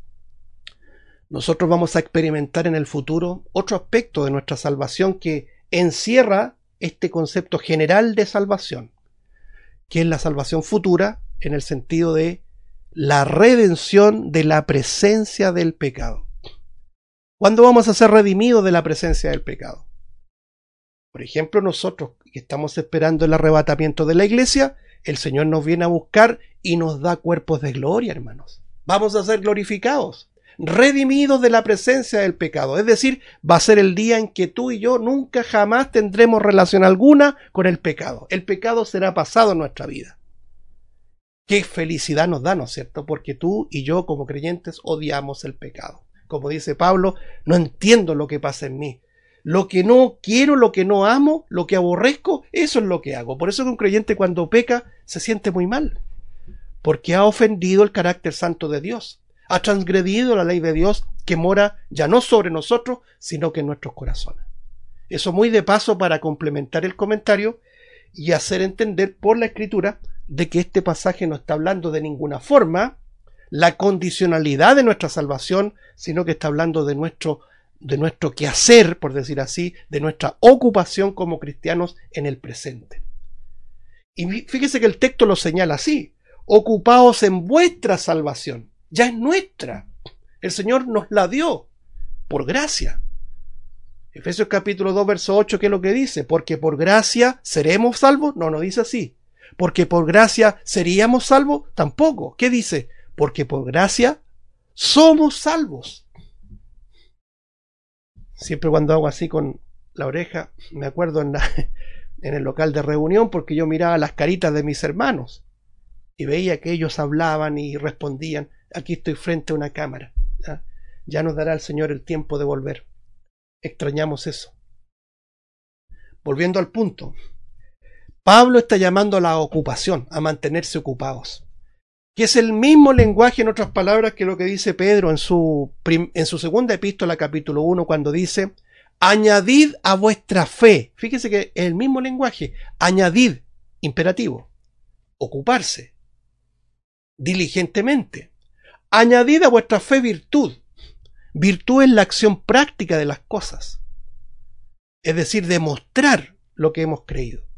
nosotros vamos a experimentar en el futuro otro aspecto de nuestra salvación que encierra este concepto general de salvación, que es la salvación futura en el sentido de la redención de la presencia del pecado. ¿Cuándo vamos a ser redimidos de la presencia del pecado? Por ejemplo, nosotros que estamos esperando el arrebatamiento de la iglesia, el Señor nos viene a buscar y nos da cuerpos de gloria, hermanos. Vamos a ser glorificados, redimidos de la presencia del pecado. Es decir, va a ser el día en que tú y yo nunca jamás tendremos relación alguna con el pecado. El pecado será pasado en nuestra vida. Qué felicidad nos da, ¿no es cierto? Porque tú y yo como creyentes odiamos el pecado. Como dice Pablo, no entiendo lo que pasa en mí. Lo que no quiero, lo que no amo, lo que aborrezco, eso es lo que hago. Por eso que un creyente cuando peca se siente muy mal. Porque ha ofendido el carácter santo de Dios. Ha transgredido la ley de Dios que mora ya no sobre nosotros, sino que en nuestros corazones. Eso muy de paso para complementar el comentario y hacer entender por la Escritura de que este pasaje no está hablando de ninguna forma la condicionalidad de nuestra salvación, sino que está hablando de nuestro, de nuestro quehacer, por decir así, de nuestra ocupación como cristianos en el presente. Y fíjese que el texto lo señala así: ocupaos en vuestra salvación, ya es nuestra, el Señor nos la dio por gracia. Efesios capítulo dos, verso ocho, ¿qué es lo que dice? Porque por gracia seremos salvos. No, no dice así. Porque por gracia seríamos salvos, tampoco. ¿Qué dice? Porque por gracia somos salvos. Siempre cuando hago así con la oreja, me acuerdo en, la, en el local de reunión, porque yo miraba las caritas de mis hermanos y veía que ellos hablaban y respondían. Aquí estoy frente a una cámara. ¿Ya? Ya nos dará el Señor el tiempo de volver. Extrañamos eso. Volviendo al punto. Pablo está llamando a la ocupación, a mantenerse ocupados, que es el mismo lenguaje, en otras palabras, que lo que dice Pedro en su, en su segunda epístola, capítulo uno, cuando dice: añadid a vuestra fe. Fíjese que es el mismo lenguaje. Añadid, imperativo, ocuparse, diligentemente. Añadid a vuestra fe virtud. Virtud es la acción práctica de las cosas, es decir, demostrar lo que hemos creído.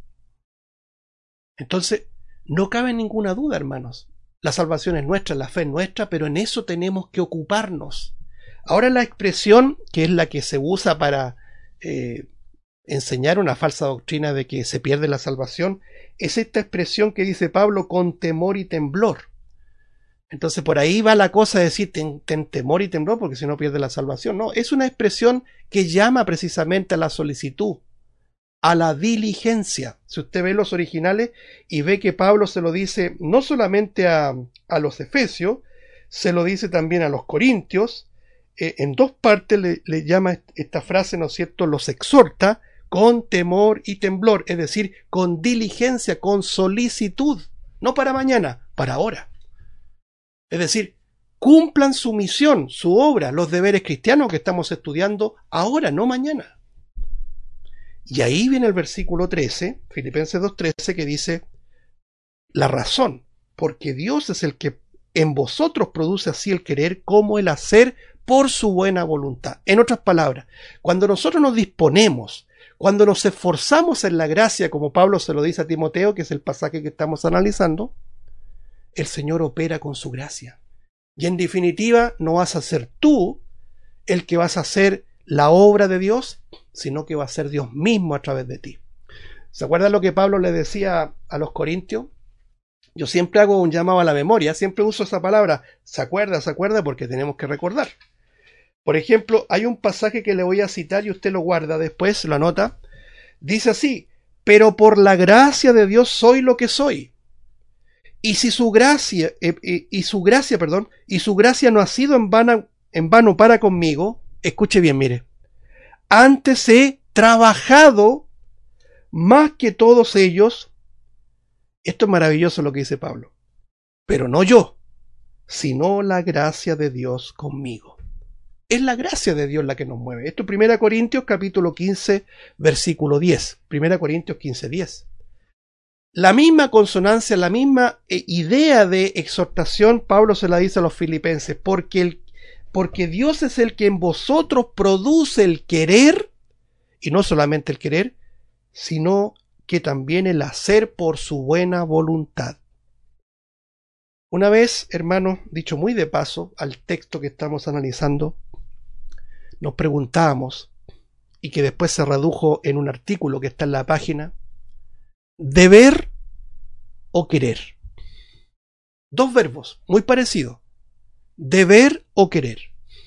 Entonces, no cabe ninguna duda, hermanos. La salvación es nuestra, la fe es nuestra, pero en eso tenemos que ocuparnos. Ahora la expresión, que es la que se usa para eh, enseñar una falsa doctrina de que se pierde la salvación, es esta expresión que dice Pablo: con temor y temblor. Entonces por ahí va la cosa de decir ten, ten temor y temblor porque si no pierde la salvación. No, es una expresión que llama precisamente a la solicitud, a la diligencia. Si usted ve los originales y ve que Pablo se lo dice no solamente a, a los efesios, se lo dice también a los corintios, eh, en dos partes le, le llama esta frase, ¿no es cierto?, los exhorta con temor y temblor, es decir, con diligencia, con solicitud, no para mañana, para ahora. Es decir, cumplan su misión, su obra, los deberes cristianos que estamos estudiando ahora, no mañana. Y ahí viene el versículo trece, Filipenses dos trece, que dice la razón, porque Dios es el que en vosotros produce así el querer como el hacer por su buena voluntad. En otras palabras, cuando nosotros nos disponemos, cuando nos esforzamos en la gracia, como Pablo se lo dice a Timoteo, que es el pasaje que estamos analizando, el Señor opera con su gracia. Y en definitiva, no vas a ser tú el que vas a hacer la obra de Dios, sino que va a ser Dios mismo a través de ti. ¿Se acuerdan lo que Pablo le decía a los corintios? Yo siempre hago un llamado a la memoria, siempre uso esa palabra, se acuerda, se acuerda, porque tenemos que recordar. Por ejemplo, hay un pasaje que le voy a citar y usted lo guarda después, lo anota. Dice así: pero por la gracia de Dios soy lo que soy. Y si su gracia, eh, eh, y su gracia, perdón, y su gracia no ha sido en vano, en vano para conmigo, escuche bien, mire, antes he trabajado más que todos ellos. Esto es maravilloso lo que dice Pablo. Pero no yo, sino la gracia de Dios conmigo. Es la gracia de Dios la que nos mueve. Esto es primera Corintios capítulo quince, versículo diez. primera Corintios quince, diez. La misma consonancia, la misma idea de exhortación, Pablo se la dice a los filipenses, porque, el, porque Dios es el que en vosotros produce el querer, y no solamente el querer, sino que también el hacer por su buena voluntad. Una vez, hermanos, dicho muy de paso al texto que estamos analizando, nos preguntábamos, y que después se redujo en un artículo que está en la página, deber o querer. Dos verbos muy parecidos, deber o querer.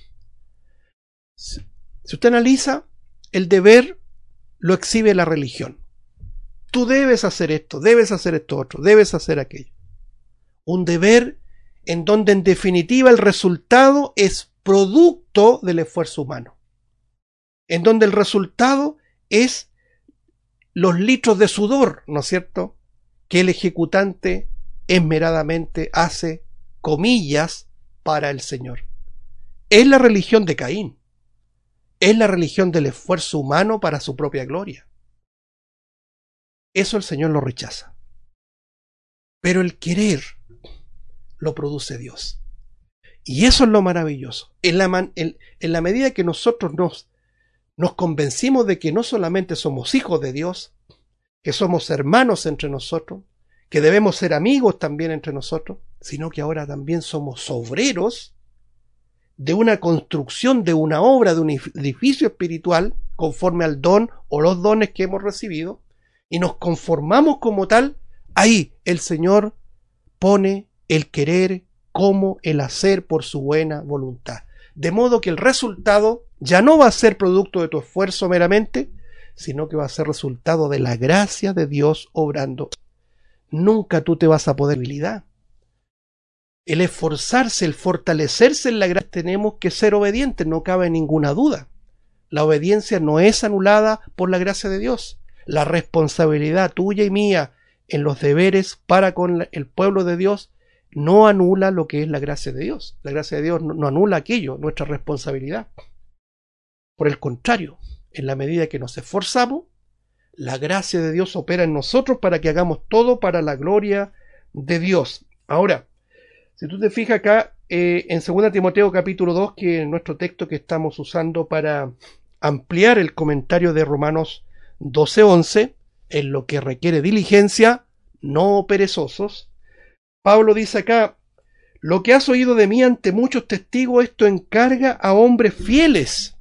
Si usted analiza, el deber lo exhibe la religión. Tú debes hacer esto, debes hacer esto otro, debes hacer aquello. Un deber en donde en definitiva el resultado es producto del esfuerzo humano, en donde el resultado es los litros de sudor, ¿no es cierto?, que el ejecutante esmeradamente hace, comillas, para el Señor. Es la religión de Caín, es la religión del esfuerzo humano para su propia gloria. Eso el Señor lo rechaza. Pero el querer lo produce Dios. Y eso es lo maravilloso. En la, man, en, en la medida que nosotros nos, nos convencimos de que no solamente somos hijos de Dios, que somos hermanos entre nosotros, que debemos ser amigos también entre nosotros, sino que ahora también somos obreros de una construcción, de una obra, de un edificio espiritual, conforme al don o los dones que hemos recibido, y nos conformamos como tal, ahí el Señor pone el querer como el hacer por su buena voluntad. De modo que el resultado ya no va a ser producto de tu esfuerzo meramente, sino que va a ser resultado de la gracia de Dios obrando. Nunca tú te vas a poder habilidad. El esforzarse, el fortalecerse en la gracia, tenemos que ser obedientes, no cabe ninguna duda. La obediencia no es anulada por la gracia de Dios. La responsabilidad tuya y mía en los deberes para con el pueblo de Dios no anula lo que es la gracia de Dios. La gracia de Dios no, no anula aquello, nuestra responsabilidad. Por el contrario, en la medida que nos esforzamos, la gracia de Dios opera en nosotros para que hagamos todo para la gloria de Dios. Ahora, si tú te fijas acá eh, en segunda Timoteo capítulo dos, que es nuestro texto que estamos usando para ampliar el comentario de Romanos doce once, en lo que requiere diligencia, no perezosos, Pablo dice acá: lo que has oído de mí ante muchos testigos, esto encarga a hombres fieles,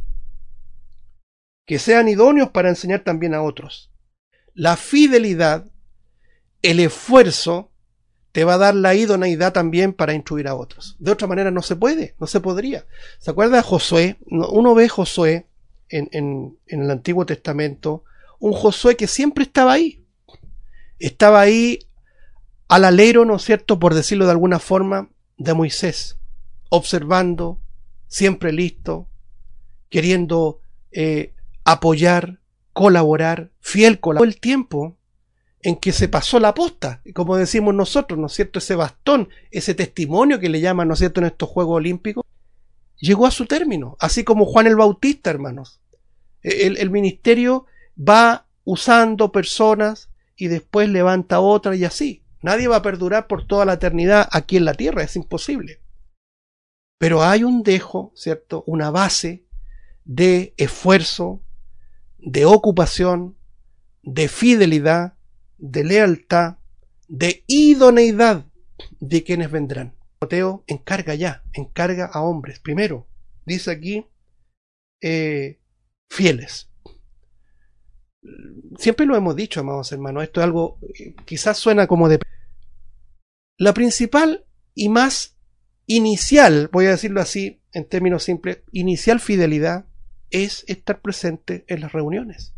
que sean idóneos para enseñar también a otros. La fidelidad, el esfuerzo, te va a dar la idoneidad también para instruir a otros. De otra manera no se puede, no se podría. ¿Se acuerda de Josué? Uno ve Josué en, en, en el Antiguo Testamento, un Josué que siempre estaba ahí. Estaba ahí al alero, ¿no es cierto?, por decirlo de alguna forma, de Moisés, observando, siempre listo, queriendo eh, apoyar, colaborar, fiel colaborar. El tiempo en que se pasó la posta, como decimos nosotros, ¿no es cierto?, ese bastón, ese testimonio que le llaman, ¿no es cierto?, en estos Juegos Olímpicos, llegó a su término, así como Juan el Bautista, hermanos. El, el ministerio va usando personas y después levanta otras y así. Nadie va a perdurar por toda la eternidad aquí en la tierra, es imposible. Pero hay un dejo, ¿cierto?, una base de esfuerzo, de ocupación, de fidelidad, de lealtad, de idoneidad de quienes vendrán. Timoteo encarga ya, encarga a hombres. Primero, dice aquí, eh, fieles. Siempre lo hemos dicho, amados hermanos, esto es algo, eh, quizás suena como de... La principal y más inicial, voy a decirlo así, en términos simples, inicial fidelidad es estar presente en las reuniones.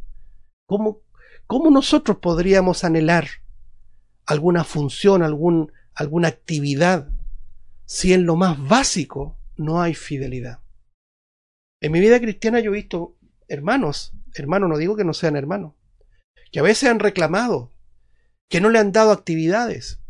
¿Cómo, cómo nosotros podríamos anhelar alguna función, algún, alguna actividad, si en lo más básico no hay fidelidad? En mi vida cristiana yo he visto hermanos, hermanos, no digo que no sean hermanos, que a veces han reclamado, que no le han dado actividades,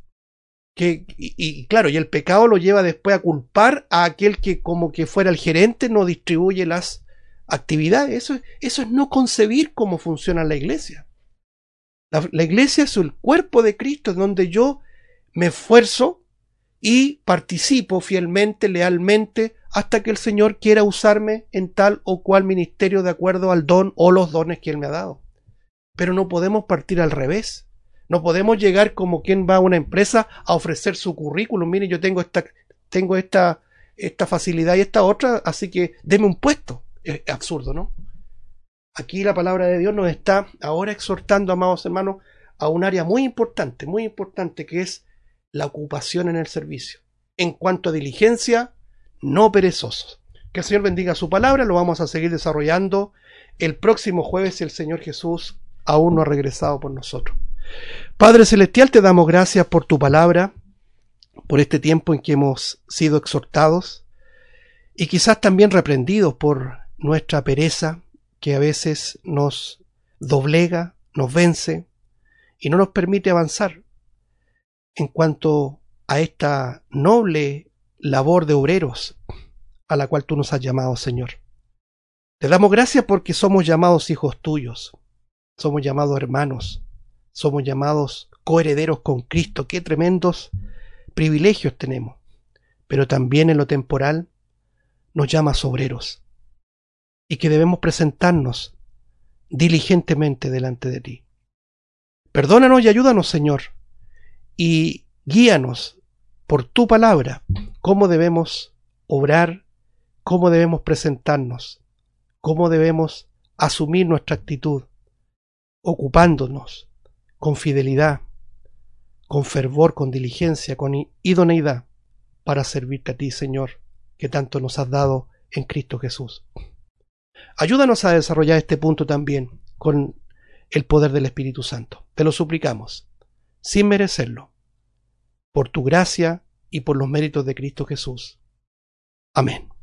que, y, y claro, y el pecado lo lleva después a culpar a aquel que como que fuera el gerente no distribuye las actividades. Eso, eso es no concebir cómo funciona la iglesia. La, la iglesia es el cuerpo de Cristo, donde yo me esfuerzo y participo fielmente, lealmente, hasta que el Señor quiera usarme en tal o cual ministerio de acuerdo al don o los dones que Él me ha dado. Pero no podemos partir al revés. No podemos llegar como quien va a una empresa a ofrecer su currículum. Mire, yo tengo esta, tengo esta, esta facilidad y esta otra, así que deme un puesto. Es absurdo, ¿no? Aquí la palabra de Dios nos está ahora exhortando, amados hermanos, a un área muy importante, muy importante, que es la ocupación en el servicio. En cuanto a diligencia, no perezosos. Que el Señor bendiga su palabra, lo vamos a seguir desarrollando el próximo jueves si el Señor Jesús aún no ha regresado por nosotros. Padre Celestial, te damos gracias por tu palabra, por este tiempo en que hemos sido exhortados y quizás también reprendidos por nuestra pereza, que a veces nos doblega, nos vence y no nos permite avanzar en cuanto a esta noble labor de obreros a la cual tú nos has llamado, Señor. Te damos gracias porque somos llamados hijos tuyos, somos llamados hermanos, somos llamados coherederos con Cristo. Qué tremendos privilegios tenemos. Pero también en lo temporal nos llamas obreros y que debemos presentarnos diligentemente delante de ti. Perdónanos y ayúdanos, Señor, y guíanos por tu palabra cómo debemos obrar, cómo debemos presentarnos, cómo debemos asumir nuestra actitud, ocupándonos con fidelidad, con fervor, con diligencia, con idoneidad, para servirte a ti, Señor, que tanto nos has dado en Cristo Jesús. Ayúdanos a desarrollar este punto también con el poder del Espíritu Santo. Te lo suplicamos, sin merecerlo, por tu gracia y por los méritos de Cristo Jesús. Amén.